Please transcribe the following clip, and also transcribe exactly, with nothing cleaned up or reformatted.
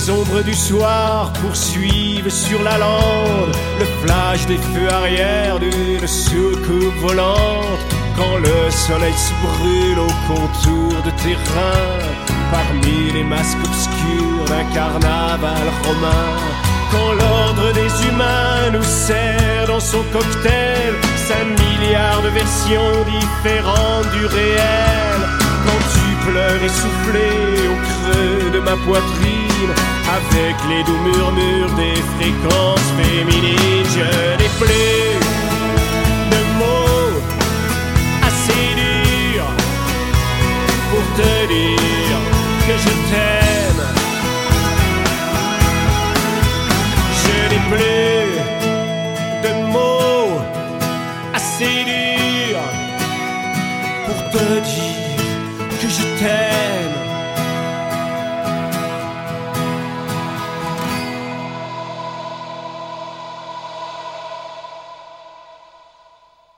Les ombres du soir poursuivent sur la lande le flash des feux arrière d'une soucoupe volante. Quand le soleil se brûle au contour de tes reins, parmi les masques obscurs d'un carnaval romain. Quand l'ordre des humains nous sert dans son cocktail cinq milliards de versions différentes du réel. Quand tu pleures essoufflé au creux de ma poitrine, avec les doux murmures des fréquences féminines, je n'ai plus de mots assez durs pour te dire